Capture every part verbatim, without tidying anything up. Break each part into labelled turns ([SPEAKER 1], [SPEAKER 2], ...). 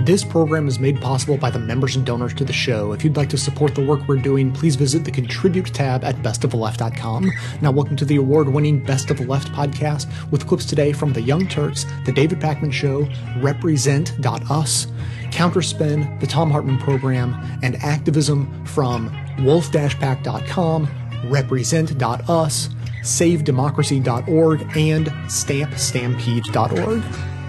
[SPEAKER 1] This program is made possible by the members and donors to the show. If you'd like to support the work we're doing, please visit the Contribute tab at best of the left dot com. Now, welcome to the award-winning Best of the Left podcast with clips today from The Young Turks, The David Pakman Show, Represent dot us, Counterspin, The Thom Hartmann Program, and activism from wolf dash pack dot com, Represent dot us, save democracy dot org, and stamp stampede dot org.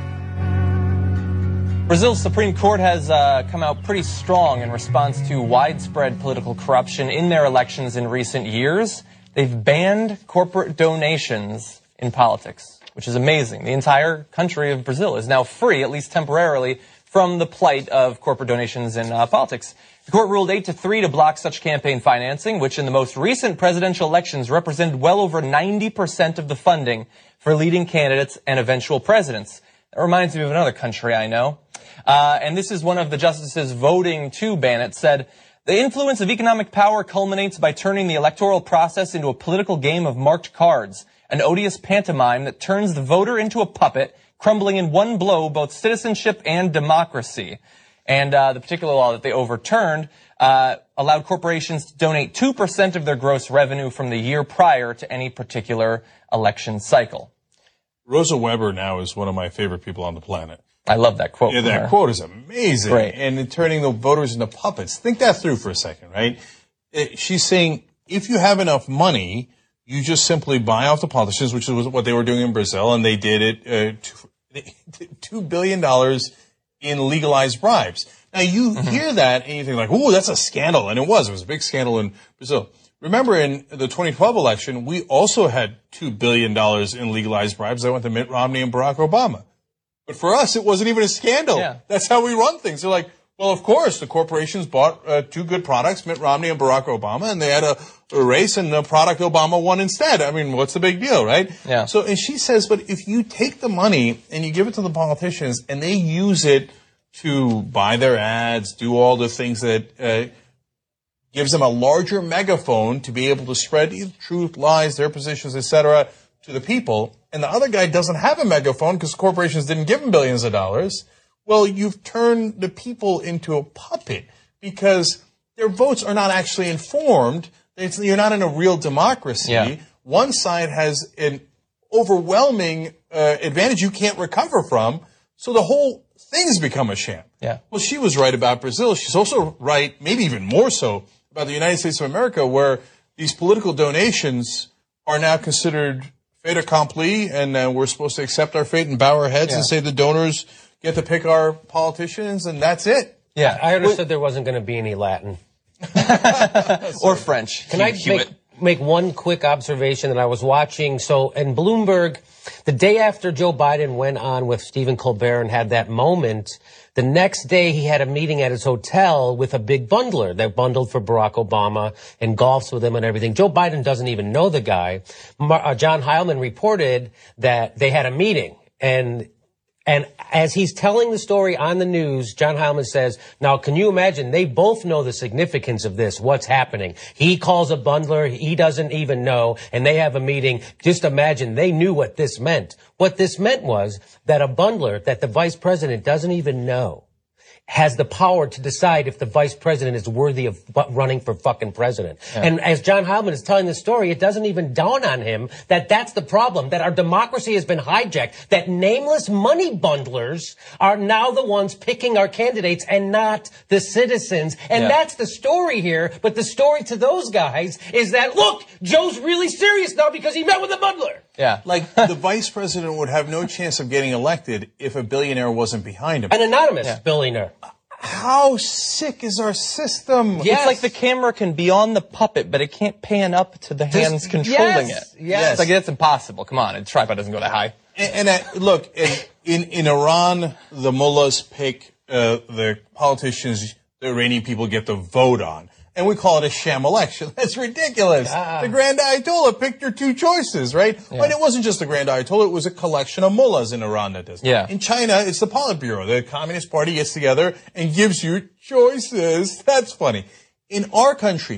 [SPEAKER 2] Brazil's Supreme Court has uh, come out pretty strong in response to widespread political corruption in their elections in recent years. They've banned corporate donations in politics, which is amazing. The entire country of Brazil is now free, at least temporarily, from the plight of corporate donations in uh, politics. The court ruled eight to three to block such campaign financing, which in the most recent presidential elections represented well over ninety percent of the funding for leading candidates and eventual presidents. That reminds me of another country I know. Uh, and this is one of the justices voting to ban it, said, "The influence of economic power culminates by turning the electoral process into a political game of marked cards, an odious pantomime that turns the voter into a puppet, crumbling in one blow both citizenship and democracy." And uh, the particular law that they overturned uh, allowed corporations to donate two percent of their gross revenue from the year prior to any particular election cycle.
[SPEAKER 3] Rosa Weber now is one of my favorite people on the planet.
[SPEAKER 2] I love that quote.
[SPEAKER 3] Yeah, that
[SPEAKER 2] her.
[SPEAKER 3] quote is amazing.
[SPEAKER 2] Great.
[SPEAKER 3] And in turning the voters into puppets. Think that through for a second, right? It, she's saying if you have enough money, you just simply buy off the politicians, which is what they were doing in Brazil, and they did it uh, two billion dollars in legalized bribes. Now, you mm-hmm. hear that and you think like, ooh, that's a scandal. And it was. It was a big scandal in Brazil. Remember, in the twenty twelve election, we also had two billion dollars in legalized bribes that went to Mitt Romney and Barack Obama. But for us, it wasn't even a scandal.
[SPEAKER 2] Yeah.
[SPEAKER 3] That's how we run things. They're like, well, of course, the corporations bought uh, two good products, Mitt Romney and Barack Obama, and they had a, a race, and the product Obama won instead. I mean, what's the big deal, right?
[SPEAKER 2] Yeah.
[SPEAKER 3] So, and she says, but if you take the money and you give it to the politicians, and they use it to buy their ads, do all the things that uh, gives them a larger megaphone to be able to spread truth, lies, their positions, et cetera, to the people, and the other guy doesn't have a megaphone because corporations didn't give him billions of dollars, well, you've turned the people into a puppet because their votes are not actually informed. It's, you're not in a real democracy.
[SPEAKER 2] Yeah.
[SPEAKER 3] One side has an overwhelming uh, advantage you can't recover from, so the whole thing's become a sham.
[SPEAKER 2] Yeah.
[SPEAKER 3] Well, she was right about Brazil. She's also right, maybe even more so, about the United States of America, where these political donations are now considered fait accompli, and uh, we're supposed to accept our fate and bow our heads
[SPEAKER 2] yeah.
[SPEAKER 3] and say the donors get to pick our politicians, and that's it.
[SPEAKER 2] Yeah,
[SPEAKER 4] I understood there wasn't going to be any Latin.
[SPEAKER 2] or French.
[SPEAKER 4] Can I make, make one quick observation that I was watching? So, in Bloomberg, the day after Joe Biden went on with Stephen Colbert and had that moment, the next day he had a meeting at his hotel with a big bundler that bundled for Barack Obama and golfs with him and everything. Joe Biden doesn't even know the guy. Mar- uh, John Heilman reported that they had a meeting, and And as he's telling the story on the news, John Heilman says, now, can you imagine? They both know the significance of this, what's happening. He calls a bundler. He doesn't even know. And they have a meeting. Just imagine they knew what this meant. What this meant was that a bundler that the vice president doesn't even know has the power to decide if the vice president is worthy of running for fucking president. Yeah. And as John Heilman is telling the story, it doesn't even dawn on him that that's the problem, that our democracy has been hijacked, that nameless money bundlers are now the ones picking our candidates and not the citizens. And yeah. that's the story here. But the story to those guys is that, look, Joe's really serious now because he met with a bundler.
[SPEAKER 2] Yeah.
[SPEAKER 3] Like, the vice president would have no chance of getting elected if a billionaire wasn't behind him.
[SPEAKER 4] An anonymous yeah. billionaire.
[SPEAKER 3] How sick is our system?
[SPEAKER 2] Yes. It's like the camera can be on the puppet, but it can't pan up to the hands
[SPEAKER 4] This,
[SPEAKER 2] controlling
[SPEAKER 4] yes,
[SPEAKER 2] it.
[SPEAKER 4] Yes.
[SPEAKER 2] It's like, that's impossible. Come on, a tripod doesn't go that high.
[SPEAKER 3] And, and uh, look, in, in, in Iran, the mullahs pick uh, the politicians the Iranian people get to vote on. And we call it a sham election. That's ridiculous. Ah. The Grand Ayatollah picked your two choices, right? Yeah. But it wasn't just the Grand Ayatollah. It was a collection of mullahs in Iran that does.
[SPEAKER 2] Yeah.
[SPEAKER 3] In China, it's the Politburo. The Communist Party gets together and gives you choices. That's funny. In our country,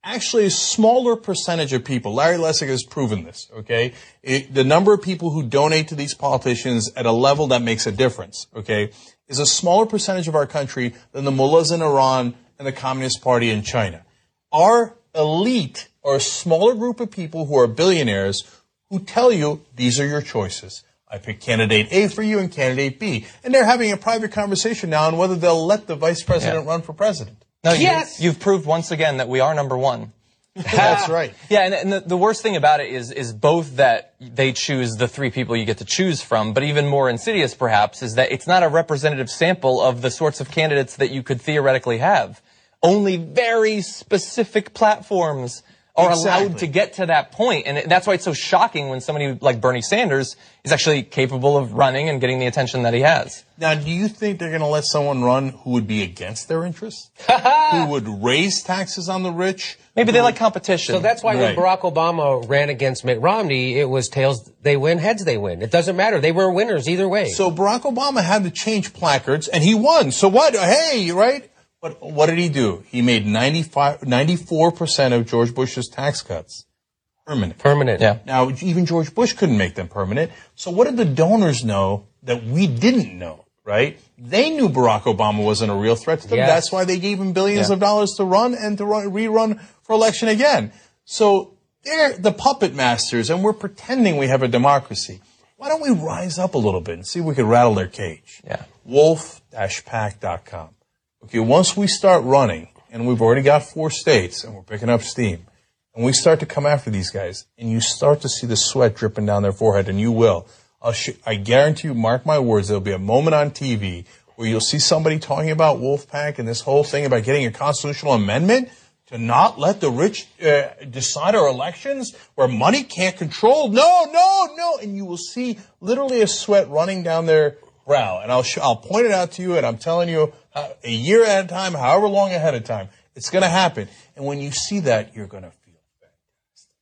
[SPEAKER 3] actually a smaller percentage of people, Larry Lessig has proven this, okay? It, the number of people who donate to these politicians at a level that makes a difference, okay, is a smaller percentage of our country than the mullahs in Iran and the Communist Party in China. Our elite are a smaller group of people who are billionaires who tell you these are your choices. I pick candidate A for you and candidate B. And they're having a private conversation now on whether they'll let the vice president yeah. run for president.
[SPEAKER 2] No,
[SPEAKER 4] yes!
[SPEAKER 2] you, you've proved once again that we are number one.
[SPEAKER 3] That's right.
[SPEAKER 2] Yeah, and, and the, the worst thing about it is is both that they choose the three people you get to choose from, but even more insidious, perhaps, is that it's not a representative sample of the sorts of candidates that you could theoretically have. Only very specific platforms are
[SPEAKER 3] exactly.
[SPEAKER 2] allowed to get to that point, and that's why it's so shocking when somebody like Bernie Sanders is actually capable of running and getting the attention that he has.
[SPEAKER 3] Now, do you think they're going to let someone run who would be against their interests? Who would raise taxes on the rich?
[SPEAKER 2] Maybe they like competition.
[SPEAKER 4] So that's why
[SPEAKER 3] right.
[SPEAKER 4] when Barack Obama ran against Mitt Romney, it was tails they win, heads they win. It doesn't matter. They were winners either way.
[SPEAKER 3] So Barack Obama had to change placards, and he won. So what? Hey, right? But what did he do? He made ninety-five, ninety-four percent of George Bush's tax cuts permanent.
[SPEAKER 4] Permanent.
[SPEAKER 2] Yeah.
[SPEAKER 3] Now, even George Bush couldn't make them permanent. So what did the donors know that we didn't know, right? They knew Barack Obama wasn't a real threat to them.
[SPEAKER 4] Yes.
[SPEAKER 3] That's why they gave him billions yeah. of dollars to run and to run, rerun for election again. So they're the puppet masters, and we're pretending we have a democracy. Why don't we rise up a little bit and see if we can rattle their cage?
[SPEAKER 2] Yeah.
[SPEAKER 3] wolf dash pac dot com. Okay, once we start running, and we've already got four states, and we're picking up steam, and we start to come after these guys, and you start to see the sweat dripping down their forehead, and you will. I'll sh- I guarantee you, mark my words, there'll be a moment on T V where you'll see somebody talking about Wolfpack and this whole thing about getting a constitutional amendment to not let the rich uh, decide our elections, where money can't control. No, no, no. And you will see literally a sweat running down their brow. And I'll sh- I'll point it out to you, and I'm telling you, uh, a year at a time, however long ahead of time, it's going to happen. And when you see that, you're going to feel fantastic,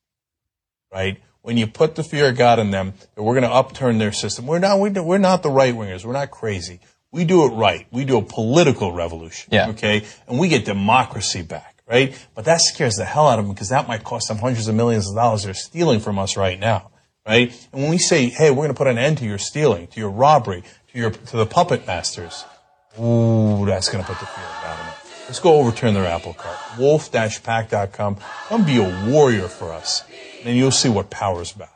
[SPEAKER 3] right? When you put the fear of God in them, that we're going to upturn their system. We're not, we're not the right wingers. We're not crazy. We do it right. We do a political revolution.
[SPEAKER 2] Yeah.
[SPEAKER 3] Okay. And we get democracy back, right? But that scares the hell out of them, because that might cost them hundreds of millions of dollars they're stealing from us right now, right? And when we say, hey, we're going to put an end to your stealing, to your robbery, to your, to the puppet masters, ooh, that's going to put the fear of God in them. Let's go overturn their apple cart. wolf dash pac dot com. Come be a warrior for us. And you'll see what power's about.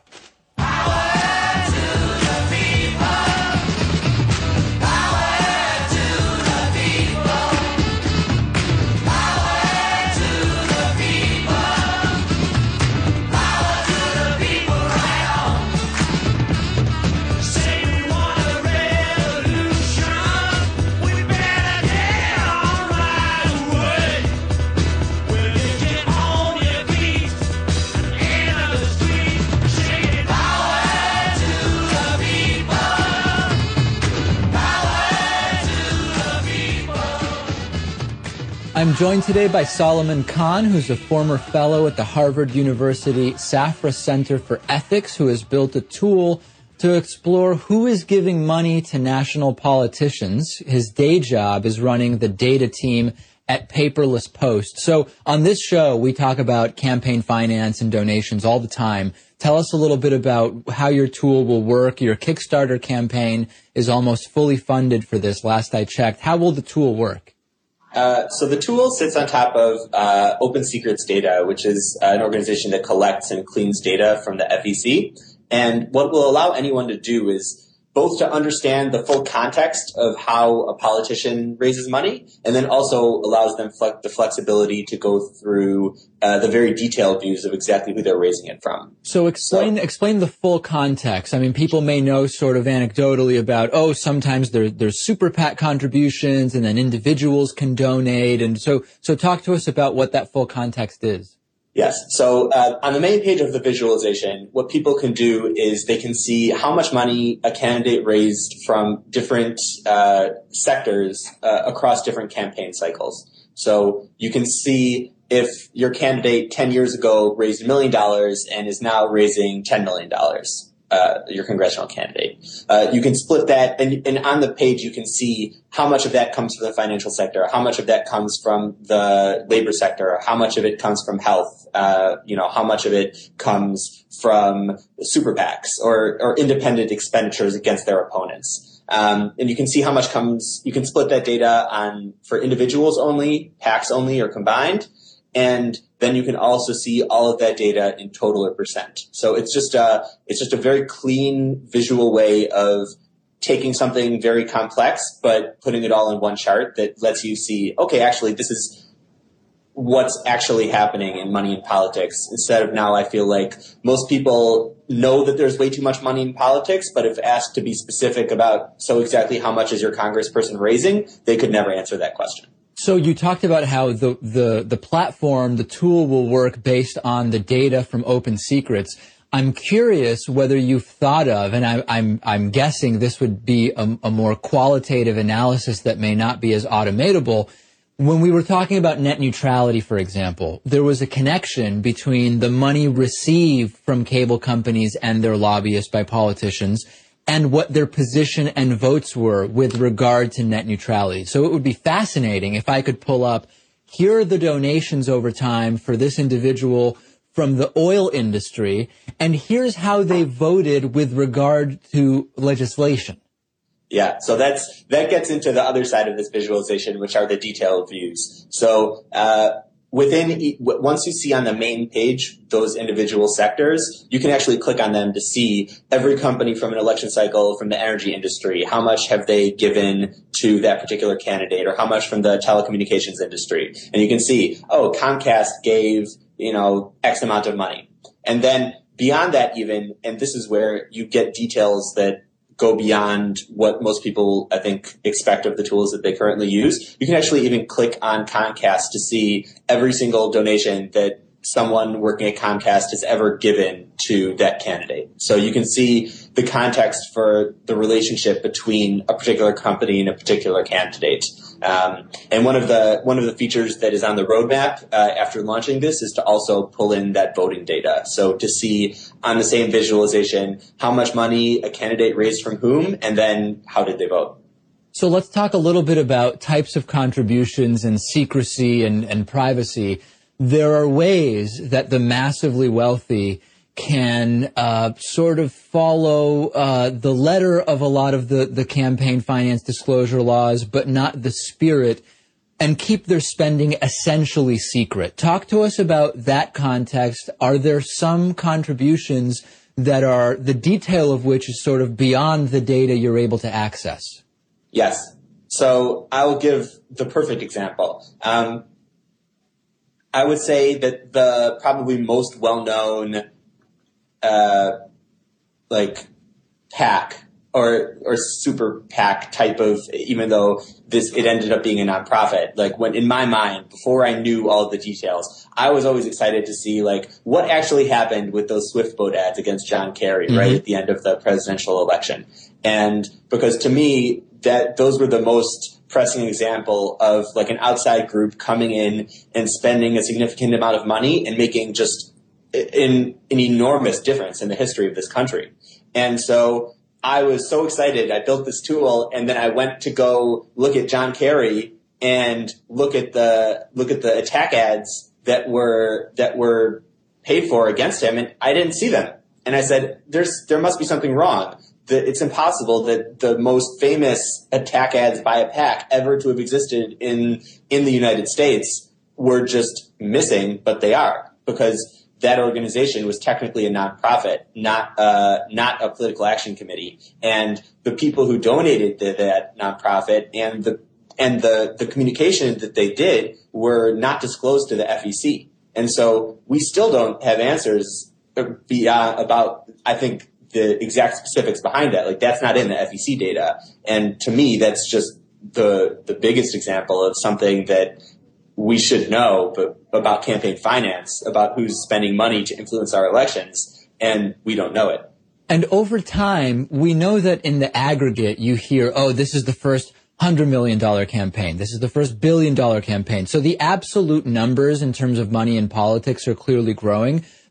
[SPEAKER 5] I'm joined today by Solomon Khan, who's a former fellow at the Harvard University Safra Center for Ethics, who has built a tool to explore who is giving money to national politicians. His day job is running the data team at Paperless Post. So on this show, we talk about campaign finance and donations all the time. Tell us a little bit about how your tool will work. Your Kickstarter campaign is almost fully funded for this, last I checked. How will the tool work?
[SPEAKER 6] Uh, so the tool sits on top of uh, Open Secrets Data, which is uh, an organization that collects and cleans data from the F E C. And what will allow anyone to do is both to understand the full context of how a politician raises money, and then also allows them fle- the flexibility to go through uh, the very detailed views of exactly who they're raising it from.
[SPEAKER 5] So explain
[SPEAKER 6] so,
[SPEAKER 5] explain the full context. I mean, people may know sort of anecdotally about, oh, sometimes there, there's super PAC contributions, and then individuals can donate. And so, so talk to us about what that full context is.
[SPEAKER 6] Yes. So uh, on the main page of the visualization, what people can do is they can see how much money a candidate raised from different uh, sectors uh, across different campaign cycles. So you can see if your candidate ten years ago raised a million dollars and is now raising ten million dollars. uh, your congressional candidate. Uh, you can split that, and, and on the page you can see how much of that comes from the financial sector, how much of that comes from the labor sector, how much of it comes from health, uh, you know, how much of it comes from super PACs or, or independent expenditures against their opponents. Um, and you can see how much comes, you can split that data on for individuals only, PACs only, or combined. And then you can also see all of that data in total or percent. So it's just a, it's just a very clean visual way of taking something very complex, but putting it all in one chart that lets you see, okay, actually, this is what's actually happening in money in politics. Instead of now, I feel like most people know that there's way too much money in politics, but if asked to be specific about, so exactly how much is your congressperson raising, they could never answer that question.
[SPEAKER 5] So you talked about how the, the, the platform, the tool will work based on the data from Open Secrets. I'm curious whether you've thought of, and I, I'm, I'm guessing this would be a, a more qualitative analysis that may not be as automatable. When we were talking about net neutrality, for example, there was a connection between the money received from cable companies and their lobbyists by politicians and what their position and votes were with regard to net neutrality. So it would be fascinating if I could pull up, here are the donations over time for this individual from the oil industry, and here's how they voted with regard to legislation.
[SPEAKER 6] Yeah, so that's that gets into the other side of this visualization, which are the detailed views. So uh within, once you see on the main page those individual sectors, you can actually click on them to see every company from an election cycle, from the energy industry, how much have they given to that particular candidate, or how much from the telecommunications industry. And you can see, oh, Comcast gave, you know, X amount of money. And then beyond that even, and this is where you get details that go beyond what most people, I think, expect of the tools that they currently use. You can actually even click on Comcast to see every single donation that someone working at Comcast has ever given to that candidate. So you can see the context for the relationship between a particular company and a particular candidate. Um, and one of the one of the features that is on the roadmap uh, after launching this is to also pull in that voting data. So to see on the same visualization how much money a candidate raised from whom, and then how did they vote.
[SPEAKER 5] So let's talk a little bit about types of contributions and secrecy and, and privacy. There are ways that the massively wealthy can uh, sort of follow uh, the letter of a lot of the, the campaign finance disclosure laws, but not the spirit, and keep their spending essentially secret. Talk to us about that context. Are there some contributions that are, the detail of which is sort of beyond the data you're able to access?
[SPEAKER 6] Yes. So I will give the perfect example. Um, I would say that the probably most well-known Uh, like PAC or or super PAC type of, even though this it ended up being a nonprofit. Like when in my mind, before I knew all the details, I was always excited to see like what actually happened with those Swift boat ads against John Kerry, mm-hmm. right at the end of the presidential election. And because to me that those were the most pressing example of like an outside group coming in and spending a significant amount of money and making just in an enormous difference in the history of this country. And so I was so excited. I built this tool, and then I went to go look at John Kerry and look at the look at the attack ads that were that were paid for against him, and I didn't see them. And I said, "There's there must be something wrong. That it's impossible that the most famous attack ads by a PAC ever to have existed in in the United States were just missing, but they are, because that organization was technically a nonprofit, not uh, not a political action committee, and the people who donated to that nonprofit and the and the the communication that they did were not disclosed to the F E C, and so we still don't have answers beyond about I think the exact specifics behind that. Like that's not in the F E C data, and to me that's just the the biggest example of something that we should know, but about campaign finance, about who's spending money to influence our elections, and we don't know it.
[SPEAKER 5] And over time, we know that in the aggregate, you hear, oh, this is the first one hundred million dollars campaign. This is the first billion dollar campaign. So the absolute numbers in terms of money in politics are clearly growing.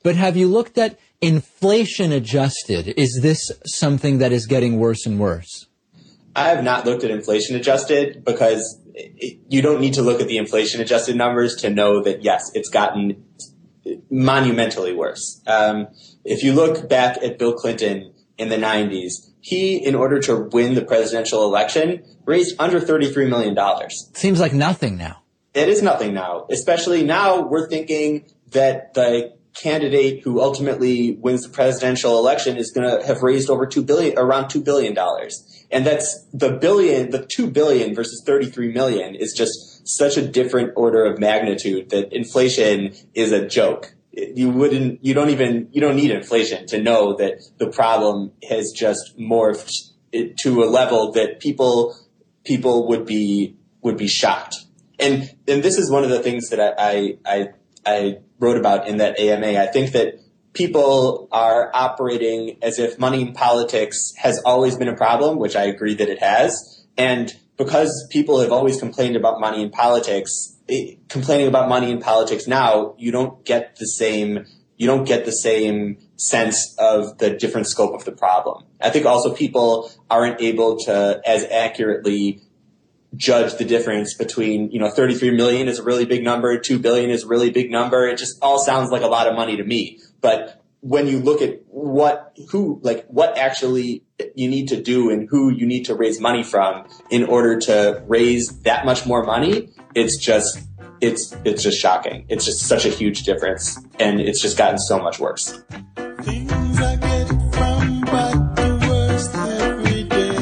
[SPEAKER 5] But have you looked at inflation adjusted? Is this something that is getting worse and worse?
[SPEAKER 6] I have not looked at inflation adjusted because it, you don't need to look at the inflation adjusted numbers to know that, yes, it's gotten monumentally worse. Um, if you look back at Bill Clinton in the nineties, he, in order to win the presidential election, raised under thirty-three million dollars.
[SPEAKER 5] Seems like nothing now.
[SPEAKER 6] It is nothing now. Especially now, we're thinking that the candidate who ultimately wins the presidential election is going to have raised over two billion, around two billion dollars. And that's the billion, the two billion versus thirty-three million is just such a different order of magnitude that inflation is a joke. You wouldn't, you don't even, you don't need inflation to know that the problem has just morphed to a level that people, people would be, would be shocked. And, and this is one of the things that I, I, I wrote about in that A M A. I think that people are operating as if money in politics has always been a problem, which I agree that it has. And because people have always complained about money in politics, it, complaining about money in politics now, you don't get the same, you don't get the same sense of the different scope of the problem. I think also people aren't able to as accurately judge the difference between, you know, thirty-three million is a really big number, two billion is a really big number. It just all sounds like a lot of money to me. But when you look at what, who, like what actually you need to do and who you need to raise money from in order to raise that much more money, it's just, it's, it's just shocking. It's just such a huge difference. And it's just gotten so much worse.
[SPEAKER 7] Things I get from bad to worse every day.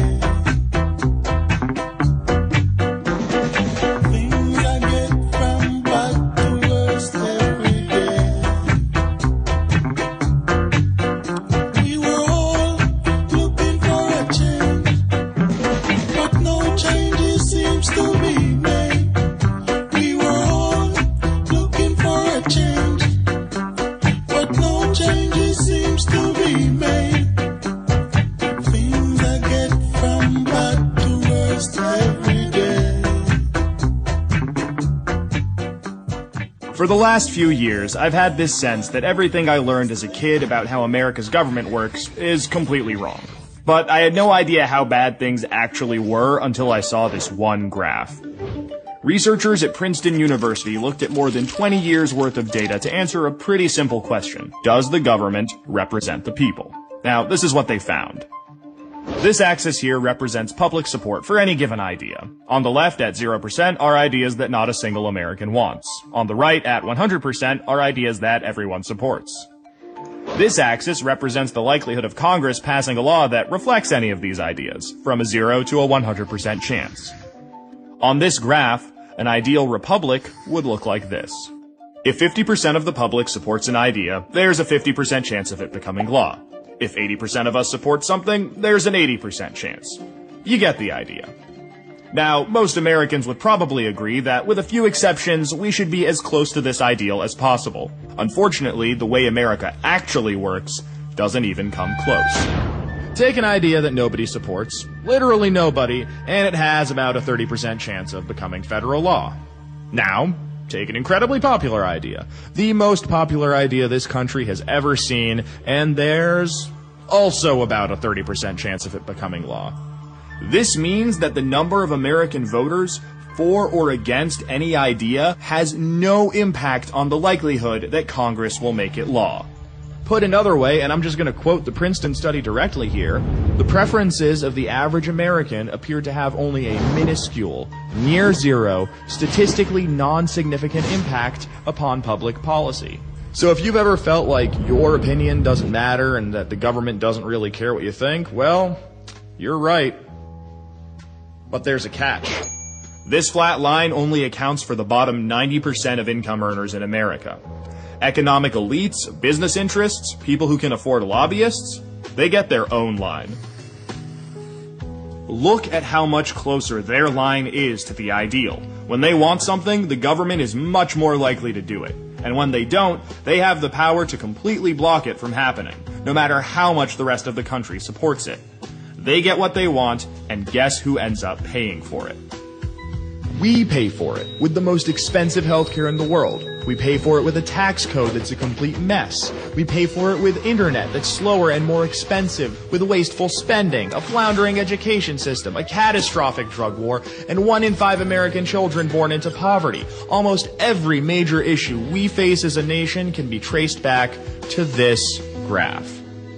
[SPEAKER 7] Things I get from bad to worse every day. We were all looking for a change, but no changes seems to be made. We were all looking for a change, but no changes seems to be made. Things I get from bad to worst every day.
[SPEAKER 8] For the last few years, I've had this sense that everything I learned as a kid about how America's government works is completely wrong. But I had no idea how bad things actually were until I saw this one graph. Researchers at Princeton University looked at more than twenty years worth of data to answer a pretty simple question. Does the government represent the people? Now, this is what they found. This axis here represents public support for any given idea. On the left at zero percent are ideas that not a single American wants. On the right at one hundred percent are ideas that everyone supports. This axis represents the likelihood of Congress passing a law that reflects any of these ideas, from a zero to a one hundred percent chance. On this graph, an ideal republic would look like this. If fifty percent of the public supports an idea, there's a fifty percent chance of it becoming law. If eighty percent of us support something, there's an eighty percent chance. You get the idea. Now, most Americans would probably agree that, with a few exceptions, we should be as close to this ideal as possible. Unfortunately, the way America actually works doesn't even come close. Take an idea that nobody supports, literally nobody, and it has about a thirty percent chance of becoming federal law. Now, take an incredibly popular idea, the most popular idea this country has ever seen, and there's also about a thirty percent chance of it becoming law. This means that the number of American voters for or against any idea has no impact on the likelihood that Congress will make it law. Put another way, and I'm just going to quote the Princeton study directly here, the preferences of the average American appear to have only a minuscule, near zero, statistically non-significant impact upon public policy. So if you've ever felt like your opinion doesn't matter and that the government doesn't really care what you think, well, you're right. But there's a catch. This flat line only accounts for the bottom ninety percent of income earners in America. Economic elites, business interests, people who can afford lobbyists, they get their own line. Look at how much closer their line is to the ideal. When they want something, the government is much more likely to do it. And when they don't, they have the power to completely block it from happening, no matter how much the rest of the country supports it. They get what they want, and guess who ends up paying for it? We pay for it with the most expensive healthcare in the world. We pay for it with a tax code that's a complete mess. We pay for it with internet that's slower and more expensive, with wasteful spending, a floundering education system, a catastrophic drug war, and one in five American children born into poverty. Almost every major issue we face as a nation can be traced back to this graph.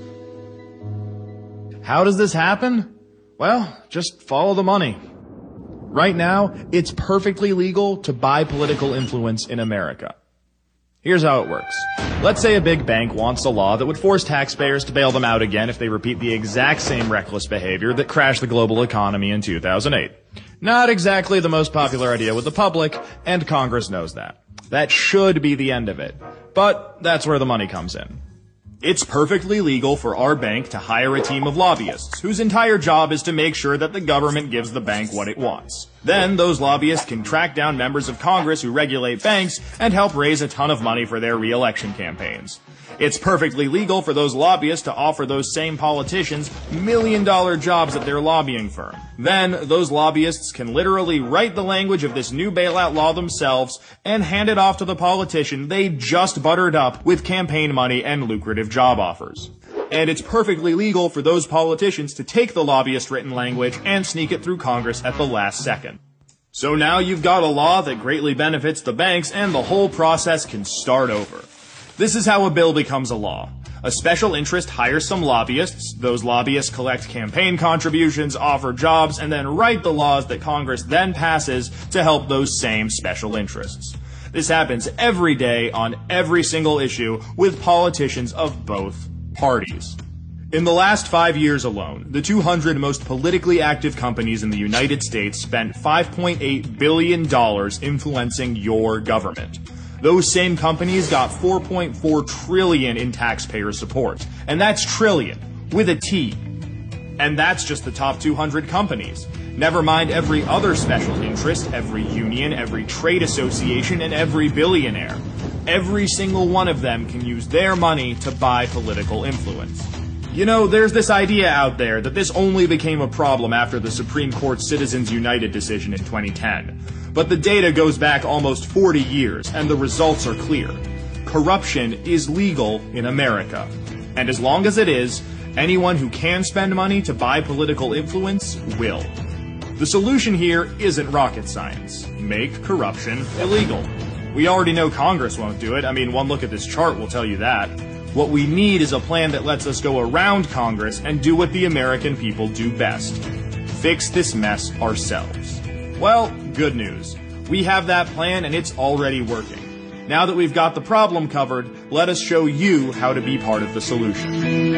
[SPEAKER 8] How does this happen? Well, just follow the money. Right now, it's perfectly legal to buy political influence in America. Here's how it works. Let's say a big bank wants a law that would force taxpayers to bail them out again if they repeat the exact same reckless behavior that crashed the global economy in two thousand eight. Not exactly the most popular idea with the public, and Congress knows that. That should be the end of it. But that's where the money comes in. It's perfectly legal for our bank to hire a team of lobbyists whose entire job is to make sure that the government gives the bank what it wants. Then those lobbyists can track down members of Congress who regulate banks and help raise a ton of money for their re-election campaigns. It's perfectly legal for those lobbyists to offer those same politicians million-dollar jobs at their lobbying firm. Then, those lobbyists can literally write the language of this new bailout law themselves and hand it off to the politician they just buttered up with campaign money and lucrative job offers. And it's perfectly legal for those politicians to take the lobbyist-written language and sneak it through Congress at the last second. So now you've got a law that greatly benefits the banks and the whole process can start over. This is how a bill becomes a law. A special interest hires some lobbyists, those lobbyists collect campaign contributions, offer jobs, and then write the laws that Congress then passes to help those same special interests. This happens every day on every single issue with politicians of both parties. In the last five years alone, the two hundred most politically active companies in the United States spent five point eight billion dollars influencing your government. Those same companies got four point four trillion dollars in taxpayer support. And that's trillion, with a T. And that's just the top two hundred companies. Never mind every other special interest, every union, every trade association, and every billionaire. Every single one of them can use their money to buy political influence. You know, there's this idea out there that this only became a problem after the Supreme Court's Citizens United decision in twenty ten. But the data goes back almost forty years, and the results are clear. Corruption is legal in America. And as long as it is, anyone who can spend money to buy political influence will. The solution here isn't rocket science. Make corruption illegal. We already know Congress won't do it. I mean, one look at this chart will tell you that. What we need is a plan that lets us go around Congress and do what the American people do best. Fix this mess ourselves. Well, good news. We have that plan and it's already working. Now that we've got the problem covered, let us show you how to be part of the solution.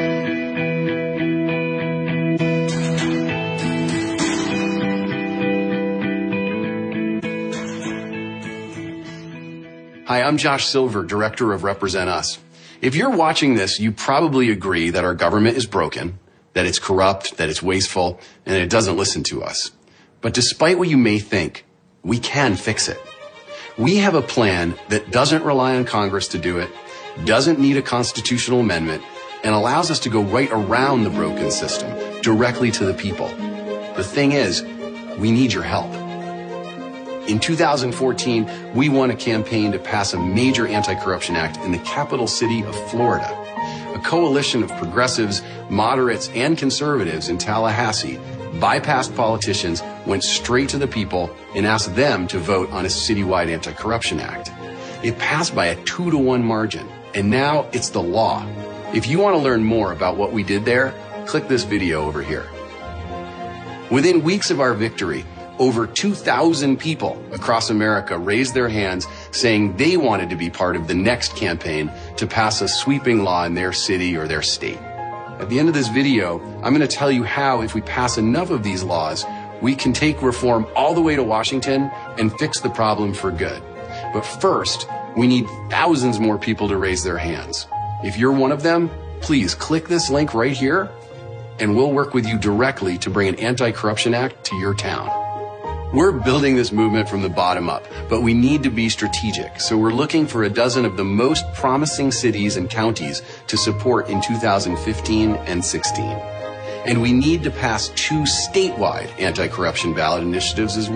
[SPEAKER 9] Hi, I'm Josh Silver, Director of Represent Us. If you're watching this, you probably agree that our government is broken, that it's corrupt, that it's wasteful, and that it doesn't listen to us. But despite what you may think, we can fix it. We have a plan that doesn't rely on Congress to do it, doesn't need a constitutional amendment, and allows us to go right around the broken system, directly to the people. The thing is, we need your help. In two thousand fourteen, we won a campaign to pass a major anti-corruption act in the capital city of Florida. A coalition of progressives, moderates, and conservatives in Tallahassee bypassed politicians, went straight to the people, and asked them to vote on a citywide anti-corruption act. It passed by a two to one margin, and now it's the law. If you want to learn more about what we did there, click this video over here. Within weeks of our victory, over two thousand people across America raised their hands saying they wanted to be part of the next campaign to pass a sweeping law in their city or their state. At the end of this video, I'm going to tell you how, if we pass enough of these laws, we can take reform all the way to Washington and fix the problem for good. But first, we need thousands more people to raise their hands. If you're one of them, please click this link right here, and we'll work with you directly to bring an anti-corruption act to your town. We're building this movement from the bottom up, but we need to be strategic, so we're looking for a dozen of the most promising cities and counties to support in two thousand fifteen and sixteen. And we need to pass two statewide anti-corruption ballot initiatives as well.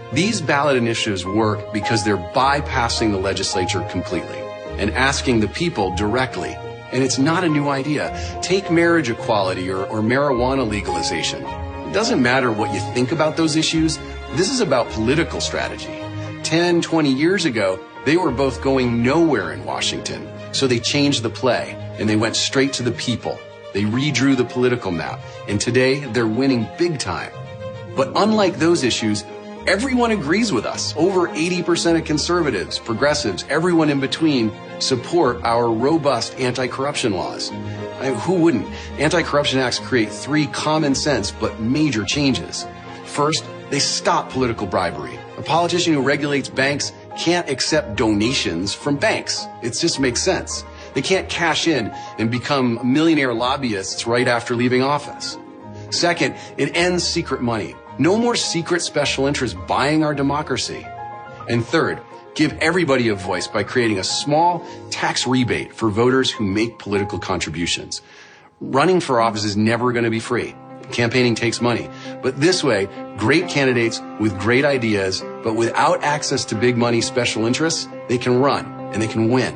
[SPEAKER 9] These ballot initiatives work because they're bypassing the legislature completely and asking the people directly. And it's not a new idea. Take marriage equality or, or marijuana legalization. It doesn't matter what you think about those issues. This is about political strategy. ten, twenty years ago, they were both going nowhere in Washington. So they changed the play and they went straight to the people. They redrew the political map. And today they're winning big time. But unlike those issues, everyone agrees with us. Over eighty percent of conservatives, progressives, everyone in between support our robust anti-corruption laws. I mean, who wouldn't? Anti-corruption acts create three common sense but major changes. First, they stop political bribery. A politician who regulates banks can't accept donations from banks. It just makes sense. They can't cash in and become millionaire lobbyists right after leaving office. Second, it ends secret money. No more secret special interests buying our democracy. And third, give everybody a voice by creating a small tax rebate for voters who make political contributions. Running for office is never going to be free. Campaigning takes money. But this way, great candidates with great ideas, but without access to big money special interests, they can run and they can win.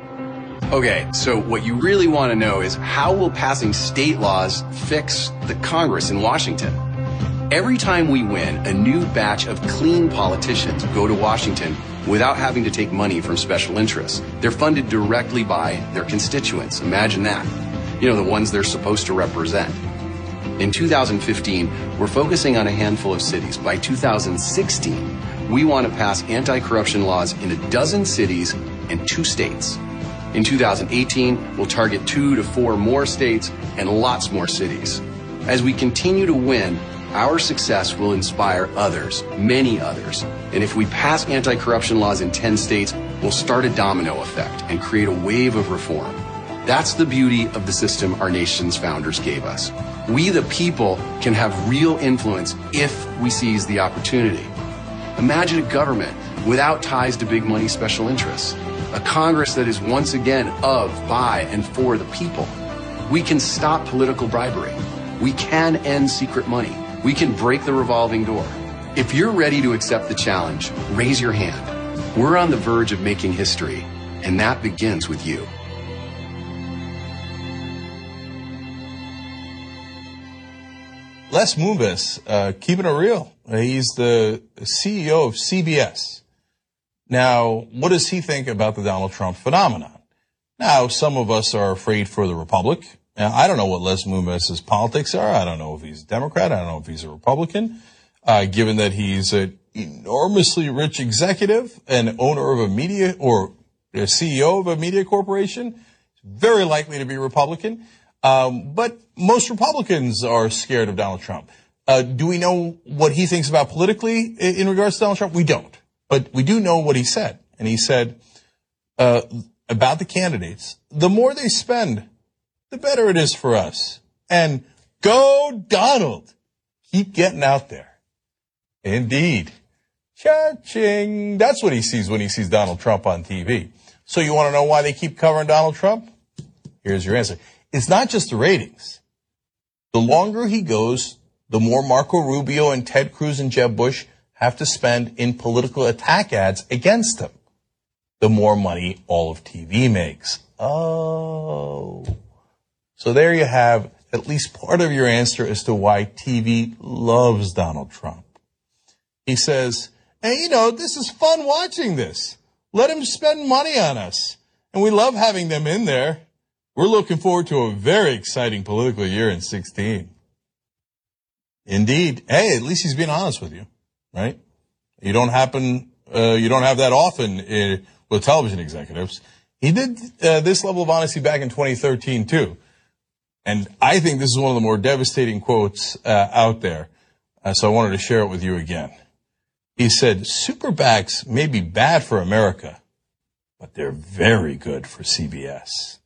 [SPEAKER 9] Okay, so what you really want to know is how will passing state laws fix the Congress in Washington? Every time we win, a new batch of clean politicians go to Washington without having to take money from special interests. They're funded directly by their constituents. Imagine that. You know, the ones they're supposed to represent. In two thousand fifteen, we're focusing on a handful of cities. By two thousand sixteen, we want to pass anti-corruption laws in a dozen cities and two states. In two thousand eighteen, we'll target two to four more states and lots more cities. As we continue to win, our success will inspire others, many others. And if we pass anti-corruption laws in ten states, we'll start a domino effect and create a wave of reform. That's the beauty of the system our nation's founders gave us. We, the people, can have real influence if we seize the opportunity. Imagine a government without ties to big money special interests. A Congress that is once again of, by, and for the people. We can stop political bribery. We can end secret money. We can break the revolving door. If you're ready to accept the challenge, raise your hand. We're on the verge of making history, and that begins with you.
[SPEAKER 3] Les Moonves, uh, keeping it real. He's the C E O of C B S. Now, what does he think about the Donald Trump phenomenon? Now, some of us are afraid for the Republic. Now, I don't know what Les Moonves' politics are. I don't know if he's a Democrat. I don't know if he's a Republican. Uh, given that he's an enormously rich executive and owner of a media or a C E O of a media corporation, very likely to be Republican. Um, but most Republicans are scared of Donald Trump. Uh, do we know what he thinks about politically in, in regards to Donald Trump? We don't. But we do know what he said. And he said uh, about the candidates, the more they spend, the better it is for us. And go Donald. Keep getting out there. Indeed. Cha-ching. That's what he sees when he sees Donald Trump on T V. So you want to know why they keep covering Donald Trump? Here's your answer. It's not just the ratings. The longer he goes, the more Marco Rubio and Ted Cruz and Jeb Bush have to spend in political attack ads against him. The more money all of T V makes. Oh. So there you have at least part of your answer as to why T V loves Donald Trump. He says, hey, you know, this is fun watching this. Let him spend money on us. And we love having them in there. We're looking forward to a very exciting political year in sixteen. Indeed. Hey, at least he's being honest with you, right? You don't happen, uh, you don't have that often uh, with television executives. He did uh, this level of honesty back in twenty thirteen too. And I think this is one of the more devastating quotes uh, out there. Uh, so I wanted to share it with you again. He said, super PACs may be bad for America, but they're very good for C B S.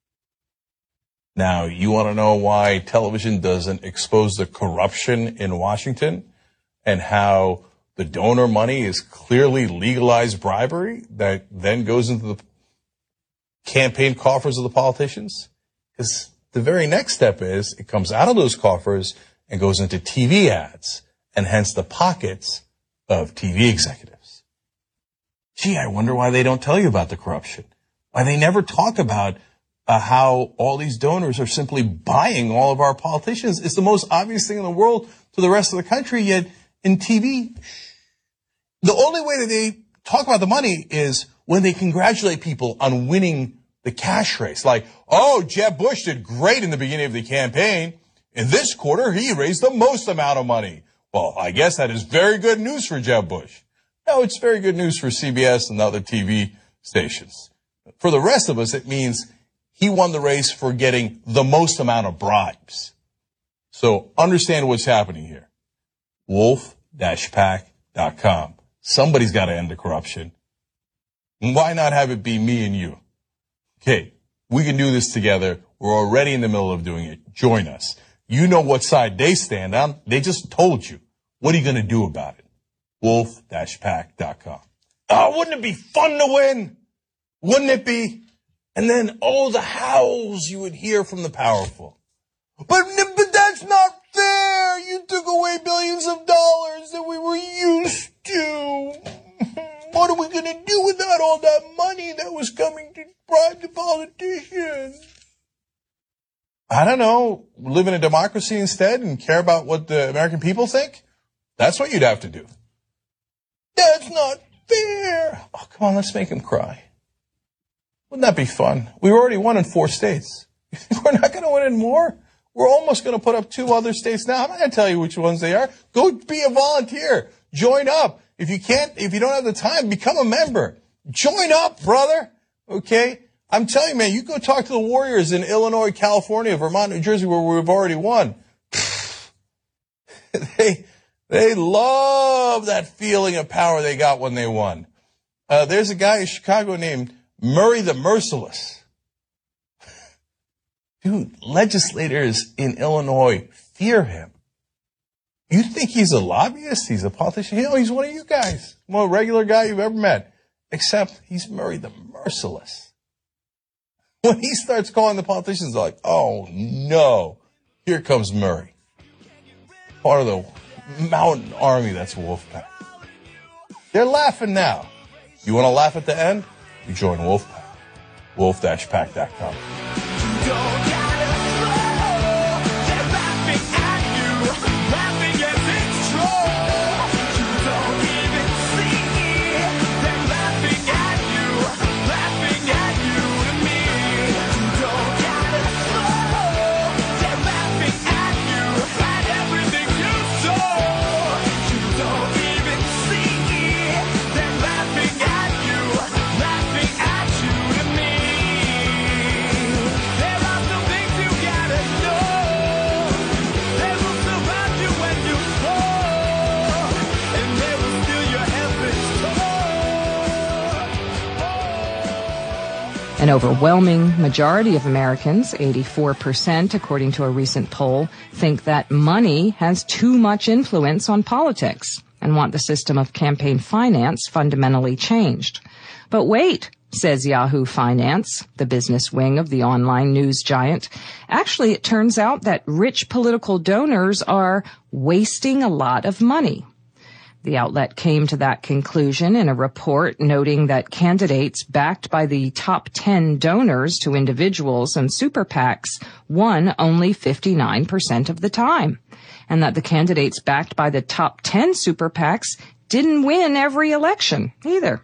[SPEAKER 3] Now, you want to know why television doesn't expose the corruption in Washington and how the donor money is clearly legalized bribery that then goes into the campaign coffers of the politicians? Because the very next step is it comes out of those coffers and goes into T V ads and hence the pockets of T V executives. Gee, I wonder why they don't tell you about the corruption. Why they never talk about uh, how all these donors are simply buying all of our politicians. It's the most obvious thing in the world to the rest of the country, yet in T V, the only way that they talk about the money is when they congratulate people on winning the cash race. Like, oh, Jeb Bush did great in the beginning of the campaign. In this quarter, he raised the most amount of money. Well, I guess that is very good news for Jeb Bush. No, it's very good news for C B S and other T V stations. For the rest of us, it means he won the race for getting the most amount of bribes. So understand what's happening here. wolf dash pac dot com. Somebody's got to end the corruption. And why not have it be me and you? Okay, we can do this together. We're already in the middle of doing it. Join us. You know what side they stand on. They just told you. What are you going to do about it? wolf dash pac dot com. Oh, wouldn't it be fun to win? Wouldn't it be? And then, oh, the howls you would hear from the powerful. But, but that's not fair. You took away billions of dollars that we were used to. What are we going to do without all that money that was coming to bribe the politicians? I don't know. Live in a democracy instead and care about what the American people think? That's what you'd have to do. That's not fair. Oh, come on, let's make him cry. Wouldn't that be fun? We already won in four states. You think we're not going to win in more? We're almost going to put up two other states now. I'm not going to tell you which ones they are. Go be a volunteer. Join up. If you can't, if you don't have the time, become a member. Join up, brother. Okay? I'm telling you, man, you go talk to the Warriors in Illinois, California, Vermont, New Jersey, where we've already won. they, they love that feeling of power they got when they won. Uh, there's a guy in Chicago named Murray the Merciless. Dude, legislators in Illinois fear him. You think he's a lobbyist? He's a politician? You know, he's one of you guys. Well, a regular guy you've ever met. Except he's Murray the Merciless. When he starts calling the politicians, they're like, oh, no. Here comes Murray. Part of the mountain army that's Wolfpack. They're laughing now. You want to laugh at the end? You join Wolfpack. wolf dash pac dot com.
[SPEAKER 10] An overwhelming majority of Americans, eighty-four percent, according to a recent poll, think that money has too much influence on politics and want the system of campaign finance fundamentally changed. But wait, says Yahoo Finance, the business wing of the online news giant. Actually, it turns out that rich political donors are wasting a lot of money. The outlet came to that conclusion in a report noting that candidates backed by the top ten donors to individuals and super PACs won only fifty-nine percent of the time, and that the candidates backed by the top ten super PACs didn't win every election either.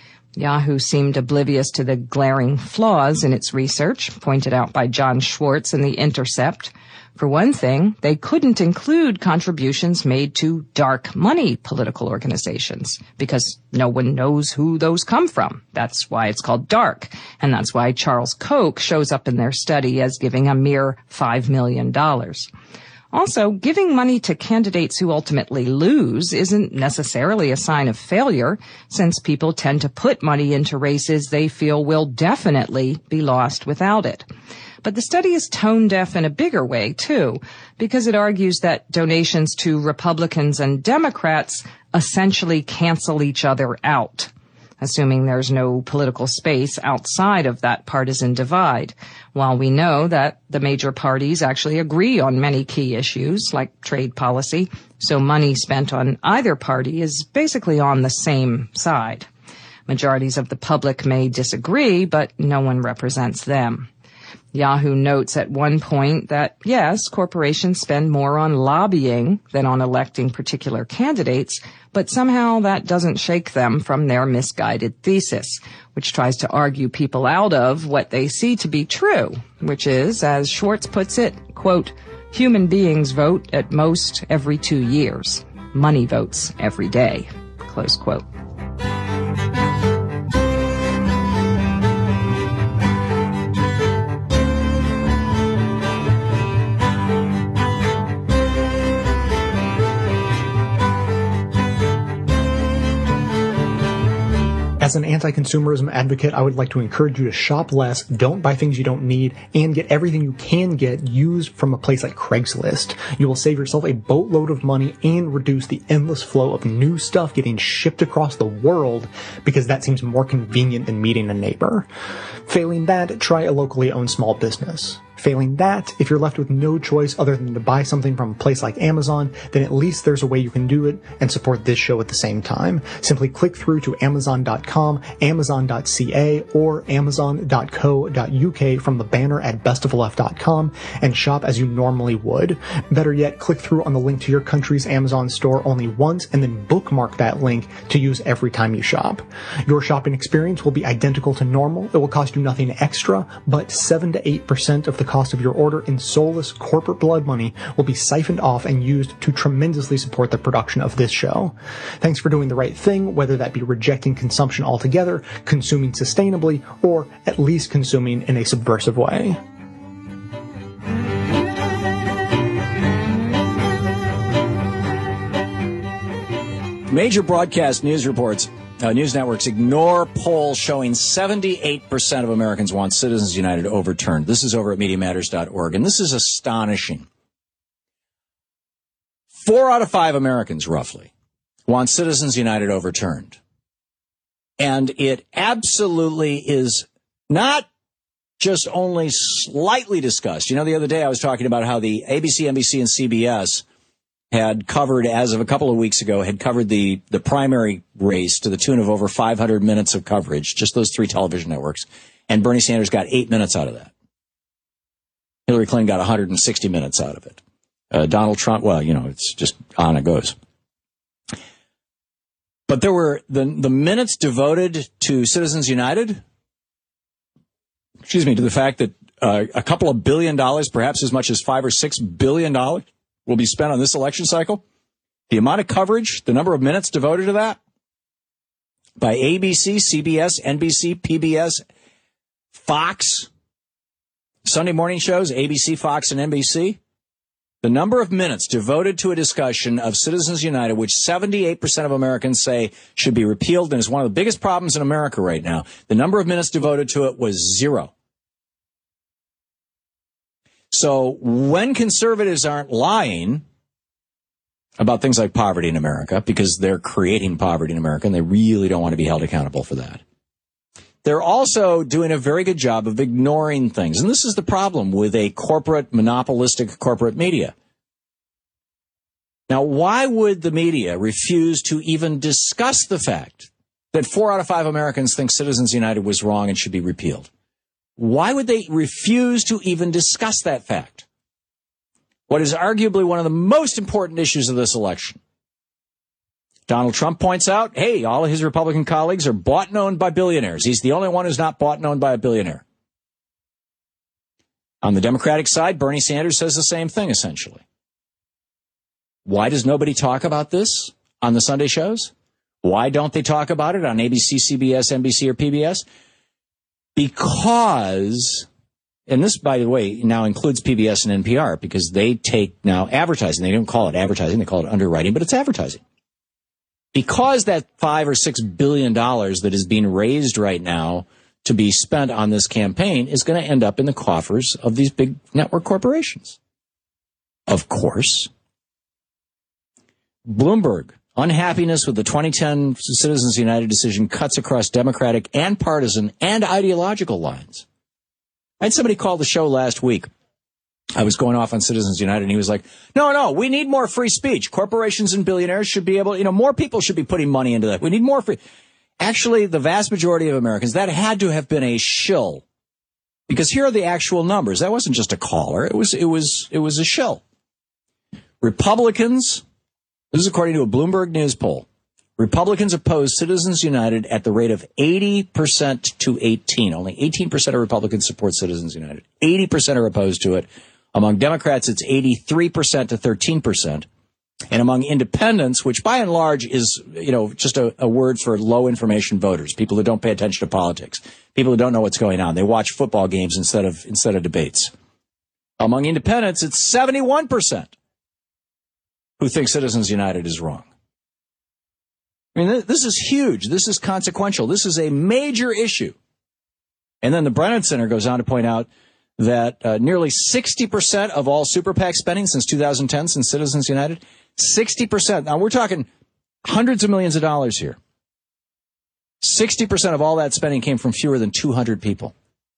[SPEAKER 10] Yahoo seemed oblivious to the glaring flaws in its research, pointed out by John Schwartz in The Intercept. For one thing, they couldn't include contributions made to dark money political organizations because no one knows who those come from. That's why it's called dark, and that's why Charles Koch shows up in their study as giving a mere five million dollars. Also, giving money to candidates who ultimately lose isn't necessarily a sign of failure, since people tend to put money into races they feel will definitely be lost without it. But the study is tone-deaf in a bigger way, too, because it argues that donations to Republicans and Democrats essentially cancel each other out. assuming there's no political space outside of that partisan divide. While we know that the major parties actually agree on many key issues, like trade policy, so money spent on either party is basically on the same side. Majorities of the public may disagree, but no one represents them. Yahoo notes at one point that, yes, corporations spend more on lobbying than on electing particular candidates, but somehow that doesn't shake them from their misguided thesis, which tries to argue people out of what they see to be true, which is, as Schwartz puts it, quote, human beings vote at most every two years. Money votes every day, close quote.
[SPEAKER 1] As an anti-consumerism advocate, I would like to encourage you to shop less, don't buy things you don't need, and get everything you can get used from a place like Craigslist. You will save yourself a boatload of money and reduce the endless flow of new stuff getting shipped across the world, because that seems more convenient than meeting a neighbor. Failing that, try a locally owned small business. Failing that, if you're left with no choice other than to buy something from a place like Amazon, then at least there's a way you can do it and support this show at the same time. Simply click through to amazon dot com, amazon dot c a, or amazon dot co dot u k from the banner at best of the left dot com and shop as you normally would. Better yet, click through on the link to your country's Amazon store only once and then bookmark that link to use every time you shop. Your shopping experience will be identical to normal. It will cost you nothing extra, but seven to eight percent of the cost of your order in soulless corporate blood money will be siphoned off and used to tremendously support the production of this show. Thanks for doing the right thing, whether that be rejecting consumption altogether, consuming sustainably, or at least consuming in a subversive way.
[SPEAKER 11] Major broadcast news reports, uh, news networks ignore poll showing seventy-eight percent of Americans want Citizens United overturned. This is over at media matters dot org, and this is astonishing. Four out of five Americans, roughly, want Citizens United overturned. And it absolutely is not just only slightly discussed. You know, the other day I was talking about how the A B C, N B C, and C B S had covered, as of a couple of weeks ago, had covered the, the primary race to the tune of over five hundred minutes of coverage, just those three television networks. And Bernie Sanders got eight minutes out of that. Hillary Clinton got one hundred sixty minutes out of it. Uh, Donald Trump, well, you know, it's just on it goes. But there were the, the minutes devoted to Citizens United, excuse me, to the fact that uh, a couple of billion dollars, perhaps as much as five or six billion dollars, will be spent on this election cycle. The amount of coverage, the number of minutes devoted to that by A B C, C B S, N B C, P B S, Fox, Sunday morning shows, A B C, Fox, and N B C. The number of minutes devoted to a discussion of Citizens United, which seventy-eight percent of Americans say should be repealed and is one of the biggest problems in America right now. The number of minutes devoted to it was zero. So when conservatives aren't lying about things like poverty in America, because they're creating poverty in America and they really don't want to be held accountable for that, they're also doing a very good job of ignoring things. And this is the problem with a corporate, monopolistic corporate media. Now, why would the media refuse to even discuss the fact that four out of five Americans think Citizens United was wrong and should be repealed? Why would they refuse to even discuss that fact? What is arguably one of the most important issues of this election. Donald Trump points out, hey, all of his Republican colleagues are bought and owned by billionaires. He's the only one who's not bought and owned by a billionaire. On the Democratic side, Bernie Sanders says the same thing, essentially. Why does nobody talk about this on the Sunday shows? Why don't they talk about it on A B C, C B S, N B C, or P B S? Because, and this, by the way, now includes P B S and N P R, because they take now advertising. They don't call it advertising. They call it underwriting, but it's advertising. Because that five or six billion dollars that is being raised right now to be spent on this campaign is going to end up in the coffers of these big network corporations. Of course. Bloomberg Unhappiness with the twenty ten Citizens United decision cuts across Democratic and partisan and ideological lines. I had somebody call the show last week. I was going off on Citizens United, and he was like, no, no, we need more free speech. Corporations and billionaires should be able, you know, more people should be putting money into that. We need more free. Actually, the vast majority of Americans, that had to have been a shill. Because here are the actual numbers. That wasn't just a caller. It was, it was, it was a shill. Republicans, this is according to a Bloomberg News poll. Republicans oppose Citizens United at the rate of eighty percent to eighteen. Only eighteen percent of Republicans support Citizens United. eighty percent are opposed to it. Among Democrats, it's eighty-three percent to thirteen percent. And among independents, which by and large is, you know, just a, a word for low information voters, people who don't pay attention to politics, people who don't know what's going on. They watch football games instead of, instead of debates. Among independents, it's seventy-one percent who think Citizens United is wrong. I mean, this is huge. This is consequential. This is a major issue. And then the Brennan Center goes on to point out that uh, nearly sixty percent of all super PAC spending since two thousand ten, since Citizens United, sixty percent. Now, we're talking hundreds of millions of dollars here. sixty percent of all that spending came from fewer than two hundred people.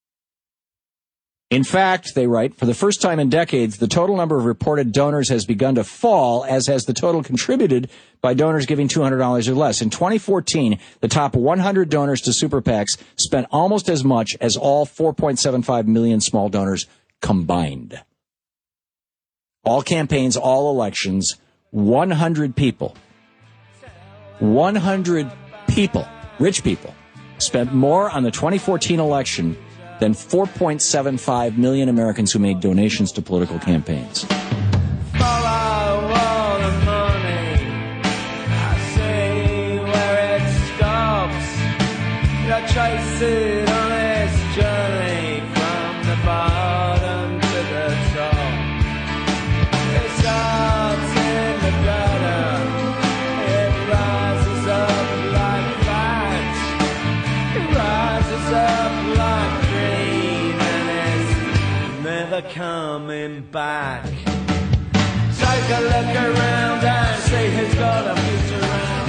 [SPEAKER 11] In fact, they write, for the first time in decades, the total number of reported donors has begun to fall, as has the total contributed by donors giving two hundred dollars or less. In twenty fourteen, the top one hundred donors to super PACs spent almost as much as all four point seven five million small donors combined. All campaigns, all elections, one hundred people, one hundred people, rich people, spent more on the twenty fourteen election than four point seven five million Americans who made donations to political campaigns.
[SPEAKER 7] Follow all the money. I see where it stops. I trace it on its journey from the bottom to the top. It starts in the gutter. It rises up like fat. It rises up like coming back. Take a look around and see who's got a future around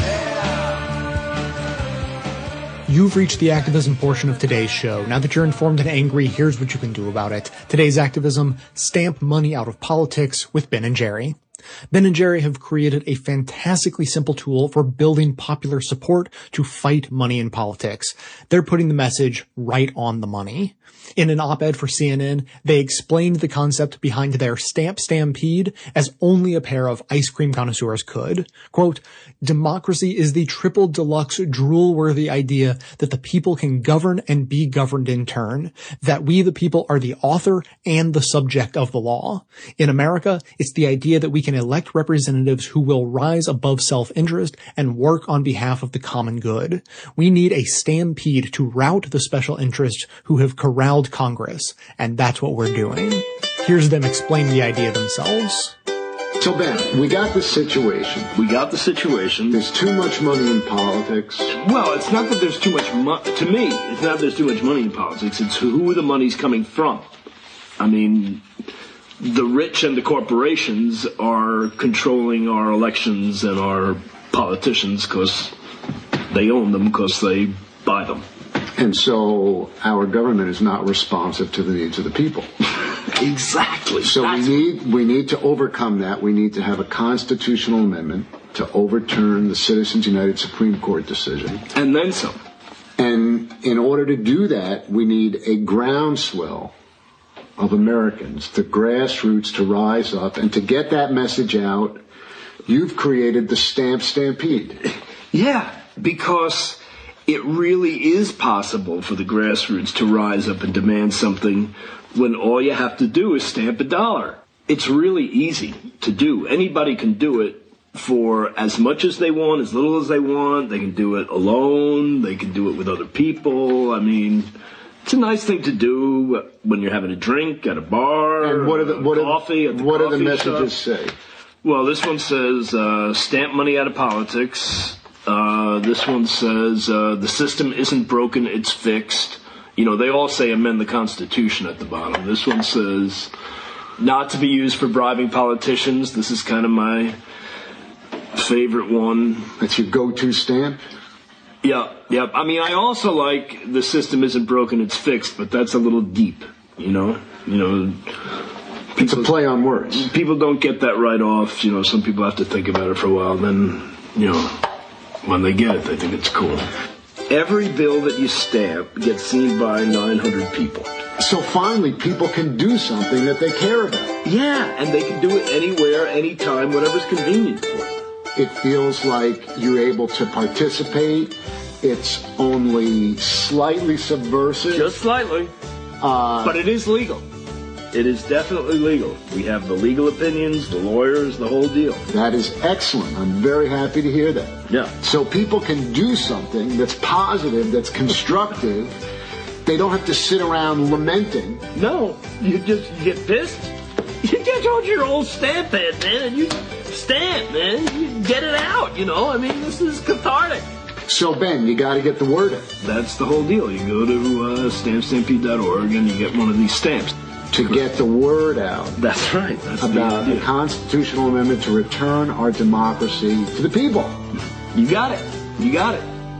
[SPEAKER 7] here.
[SPEAKER 1] You've reached the activism portion of today's show. Now that you're informed and angry, here's what you can do about it. Today's activism: stamp money out of politics with Ben and Jerry. Ben and Jerry have created a fantastically simple tool for building popular support to fight money in politics. They're putting the message right on the money. In an op-ed for C N N, they explained the concept behind their Stamp Stampede as only a pair of ice cream connoisseurs could. Quote, democracy is the triple deluxe drool-worthy idea that the people can govern and be governed in turn, that we the people are the author and the subject of the law. In America, it's the idea that we can elect representatives who will rise above self-interest and work on behalf of the common good. We need a stampede to rout the special interests who have corralled Congress, and that's what we're doing. Here's them explain the idea themselves.
[SPEAKER 12] So, Ben, we got the situation.
[SPEAKER 13] We got the situation.
[SPEAKER 12] There's too much money in politics.
[SPEAKER 13] Well, it's not that there's too much money. To me, it's not that there's too much money in politics. It's who the money's coming from. I mean, the rich and the corporations are controlling our elections and our politicians because they own them, because they buy them.
[SPEAKER 12] And so our government is not responsive to the needs of the people.
[SPEAKER 13] Exactly.
[SPEAKER 12] So That's we need we need to overcome that. We need to have a constitutional amendment to overturn the Citizens United Supreme Court decision.
[SPEAKER 13] And then some.
[SPEAKER 12] And in order to do that, we need a groundswell of Americans, the grassroots, to rise up and to get that message out. You've created the Stamp Stampede.
[SPEAKER 13] Yeah, because it really is possible for the grassroots to rise up and demand something when all you have to do is stamp a dollar. It's really easy to do. Anybody can do it for as much as they want, as little as they want. They can do it alone. They can do it with other people. I mean, it's a nice thing to do when you're having a drink at a bar,
[SPEAKER 12] and what are the, what
[SPEAKER 13] coffee
[SPEAKER 12] are,
[SPEAKER 13] at the
[SPEAKER 12] what
[SPEAKER 13] coffee
[SPEAKER 12] are the messages
[SPEAKER 13] shop.
[SPEAKER 12] say?
[SPEAKER 13] Well, this one says uh, stamp money out of politics. Uh, this one says uh, the system isn't broken, it's fixed. You know, they all say amend the Constitution at the bottom. This one says not to be used for bribing politicians. This is kind of my favorite one.
[SPEAKER 12] That's your go-to stamp?
[SPEAKER 13] Yeah, yeah. I mean, I also like the system isn't broken, it's fixed, but that's a little deep, you know? You know,
[SPEAKER 12] it's a play on words.
[SPEAKER 13] People don't get that right off. You know, some people have to think about it for a while. Then, you know, when they get it, they think it's cool. Every bill that you stamp gets seen by nine hundred people.
[SPEAKER 12] So finally, people can do something that they care about.
[SPEAKER 13] Yeah, and they can do it anywhere, anytime, whatever's convenient for them.
[SPEAKER 12] It feels like you're able to participate. It's only slightly subversive.
[SPEAKER 13] Just slightly.
[SPEAKER 12] Uh,
[SPEAKER 13] but it is legal. It is definitely legal. We have the legal opinions, the lawyers, the whole deal.
[SPEAKER 12] That is excellent. I'm very happy to hear that.
[SPEAKER 13] Yeah.
[SPEAKER 12] So people can do something that's positive, that's constructive. They don't have to sit around lamenting.
[SPEAKER 13] No, you just you get pissed. You get on your old stamp pad, man, and you stamp, man. You get it out, you know. I mean, this is cathartic.
[SPEAKER 12] So, Ben, you got to get the word out.
[SPEAKER 13] That's the whole deal. You go to uh, stamp stampede dot org and you get one of these stamps.
[SPEAKER 12] To get the word out.
[SPEAKER 13] That's right. That's
[SPEAKER 12] about the, the constitutional amendment to return our democracy to the people.
[SPEAKER 13] You got it. You got it.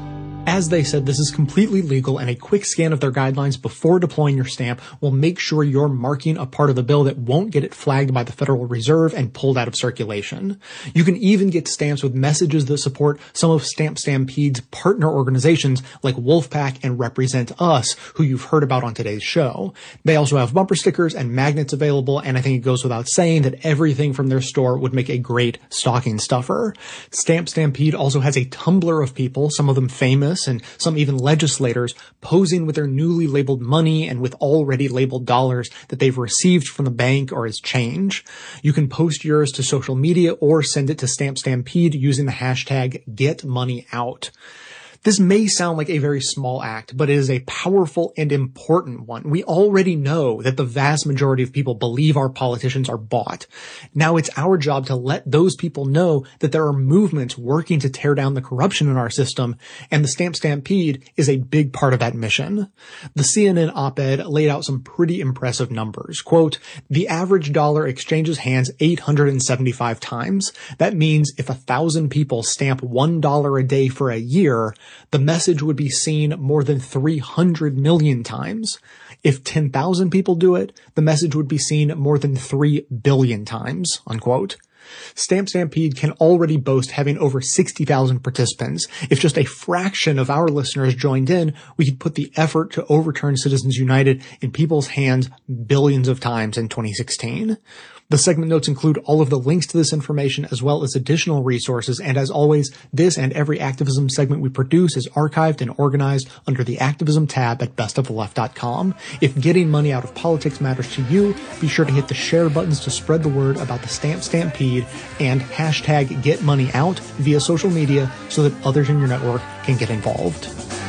[SPEAKER 1] As they said, this is completely legal, and a quick scan of their guidelines before deploying your stamp will make sure you're marking a part of the bill that won't get it flagged by the Federal Reserve and pulled out of circulation. You can even get stamps with messages that support some of Stamp Stampede's partner organizations like Wolfpack and Represent Us, who you've heard about on today's show. They also have bumper stickers and magnets available, and I think it goes without saying that everything from their store would make a great stocking stuffer. Stamp Stampede also has a Tumblr of people, some of them famous, and some even legislators, posing with their newly labeled money and with already labeled dollars that they've received from the bank or as change. You can post yours to social media or send it to Stamp Stampede using the hashtag GetMoneyOut. This may sound like a very small act, but it is a powerful and important one. We already know that the vast majority of people believe our politicians are bought. Now it's our job to let those people know that there are movements working to tear down the corruption in our system, and the Stamp Stampede is a big part of that mission. The C N N op-ed laid out some pretty impressive numbers. Quote, the average dollar exchanges hands eight hundred seventy-five times. That means if a thousand people stamp one dollar a day for a year, the message would be seen more than three hundred million times. If ten thousand people do it, the message would be seen more than three billion times, unquote. Stamp Stampede can already boast having over sixty thousand participants. If just a fraction of our listeners joined in, we could put the effort to overturn Citizens United in people's hands billions of times in twenty sixteen. The segment notes include all of the links to this information as well as additional resources, and as always, this and every activism segment we produce is archived and organized under the activism tab at best of the left dot com. If getting money out of politics matters to you, be sure to hit the share buttons to spread the word about the Stamp Stampede and hashtag GetMoneyOut via social media so that others in your network can get involved.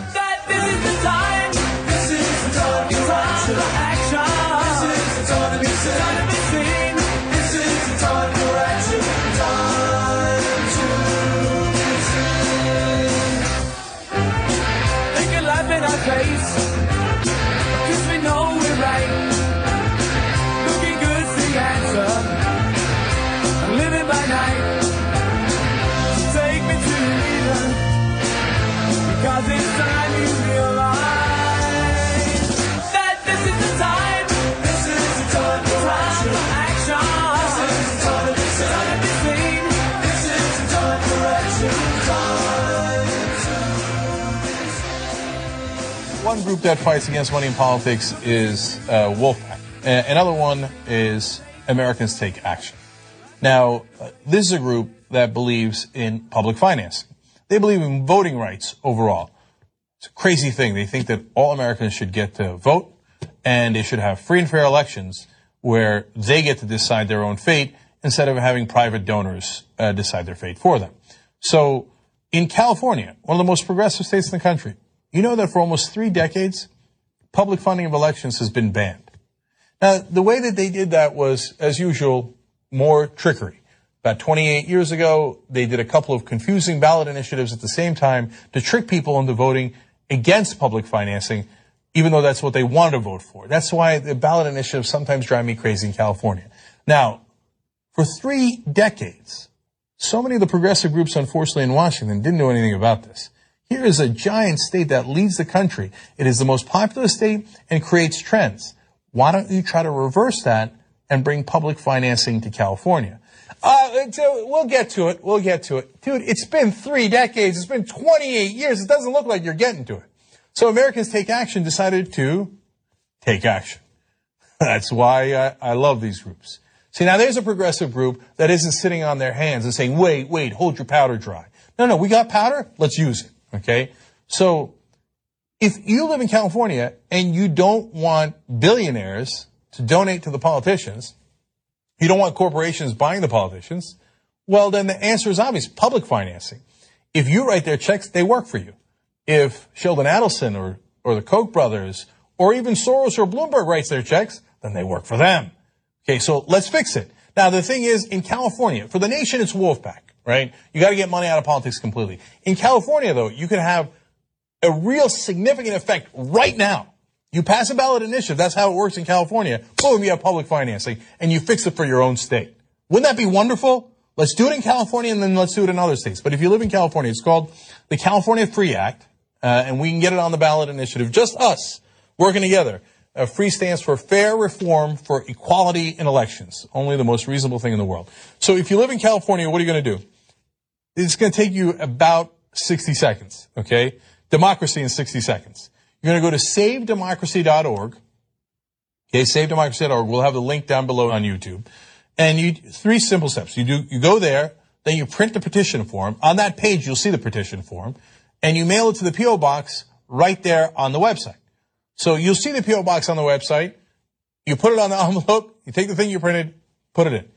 [SPEAKER 3] One group that fights against money in politics is uh, Wolfpack. Uh, another one is Americans Take Action. Now, uh, this is a group that believes in public financing. They believe in voting rights overall. It's a crazy thing. They think that all Americans should get to vote, and they should have free and fair elections where they get to decide their own fate instead of having private donors uh, decide their fate for them. So in California, one of the most progressive states in the country, you know that for almost three decades, public funding of elections has been banned. Now, the way that they did that was, as usual, more trickery. About twenty-eight years ago, they did a couple of confusing ballot initiatives at the same time to trick people into voting against public financing, even though that's what they wanted to vote for. That's why the ballot initiatives sometimes drive me crazy in California. Now, for three decades, so many of the progressive groups, unfortunately, in Washington didn't do anything about this. Here is a giant state that leads the country. It is the most populous state and creates trends. Why don't you try to reverse that and bring public financing to California? Uh, we'll get to it. We'll get to it. Dude, it's been three decades. It's been twenty-eight years. It doesn't look like you're getting to it. So Americans Take Action decided to take action. That's why I, I love these groups. See, now there's a progressive group that isn't sitting on their hands and saying, wait, wait, hold your powder dry. No, no, we got powder. Let's use it. Okay. So if you live in California and you don't want billionaires to donate to the politicians, you don't want corporations buying the politicians, well, then the answer is obvious. Public financing. If you write their checks, they work for you. If Sheldon Adelson or, or the Koch brothers or even Soros or Bloomberg writes their checks, then they work for them. Okay, so let's fix it. Now, the thing is, in California, for the nation, it's Wolfpack, right? You got to get money out of politics completely. In California, though, you can have a real significant effect right now. You pass a ballot initiative, that's how it works in California. Boom, you have public financing, and you fix it for your own state. Wouldn't that be wonderful? Let's do it in California, and then let's do it in other states. But if you live in California, it's called the California Free Act, uh, and we can get it on the ballot initiative. Just us working together. Uh, FREE stands for Fair Reform for Equality in Elections. Only the most reasonable thing in the world. So if you live in California, what are you going to do? It's going to take you about sixty seconds, okay? Democracy in sixty seconds. You're going to go to save democracy dot org. Okay, save democracy dot org. We'll have the link down below on YouTube. And you, three simple steps. You do, you go there, then you print the petition form. On that page, you'll see the petition form. And you mail it to the P O box right there on the website. So you'll see the P O box on the website. You put it on the envelope. You take the thing you printed, put it in.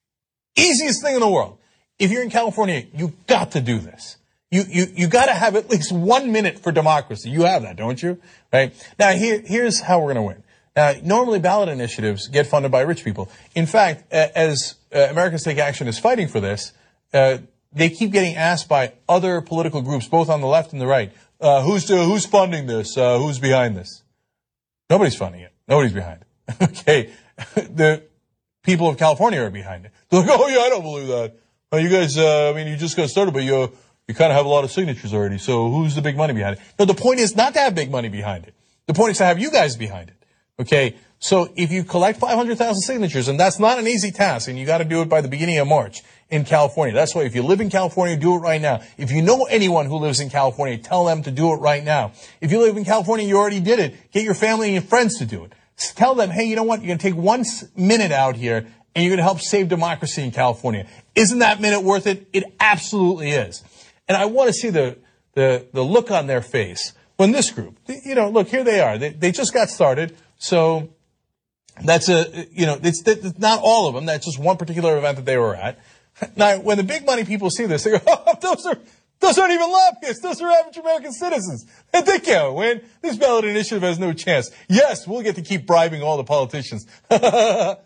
[SPEAKER 3] Easiest thing in the world. If you're in California, you got to do this. You, you, you got to have at least one minute for democracy. You have that, don't you? Right? Now, here, here's how we're going to win. Now, normally ballot initiatives get funded by rich people. In fact, as uh, Americans Take Action is fighting for this, uh, they keep getting asked by other political groups, both on the left and the right, uh, who's, uh, who's funding this? Uh, who's behind this? Nobody's funding it. Nobody's behind it. Okay. The people of California are behind it. They're like, oh yeah, I don't believe that. Well, you guys, uh, I mean, you just got started, but you, you kind of have a lot of signatures already. So who's the big money behind it? No, the point is not to have big money behind it. The point is to have you guys behind it. Okay. So if you collect five hundred thousand signatures, and that's not an easy task, and you got to do it by the beginning of March in California. That's why if you live in California, do it right now. If you know anyone who lives in California, tell them to do it right now. If you live in California, you already did it. Get your family and your friends to do it. Tell them, hey, you know what? You're going to take one minute out here, and you're going to help save democracy in California. Isn't that minute worth it? It absolutely is. And I want to see the, the, the look on their face when this group, you know, look, here they are. They, they just got started. So that's a, you know, it's, it's not all of them. That's just one particular event that they were at. Now, when the big money people see this, they go, oh, those are, those aren't even lobbyists. Those are average American citizens. And they can't win. This ballot initiative has no chance. Yes, we'll get to keep bribing all the politicians. Oh,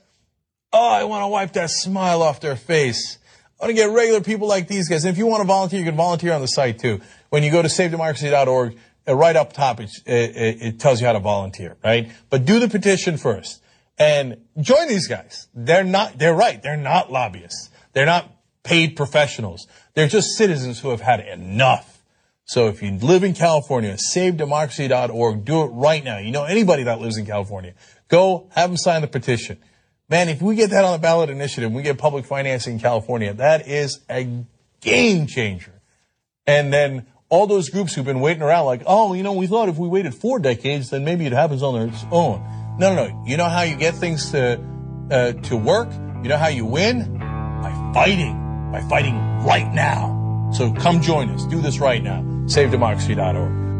[SPEAKER 3] I want to wipe that smile off their face. I want to get regular people like these guys. And if you want to volunteer, you can volunteer on the site too. When you go to save democracy dot org, uh, right up top, it, it, it tells you how to volunteer, right? But do the petition first and join these guys. They're not, they're right. They're not lobbyists. They're not paid professionals. They're just citizens who have had enough. So if you live in California, save democracy dot org. Do it right now. You know anybody that lives in California. Go have them sign the petition. Man, if we get that on the ballot initiative, we get public financing in California, that is a game changer. And then all those groups who've been waiting around like, oh, you know, we thought if we waited four decades, then maybe it happens on its own. No, no, no. You know how you get things to, uh, to work? You know how you win? By fighting. By fighting right now. So come join us. Do this right now. save democracy dot org.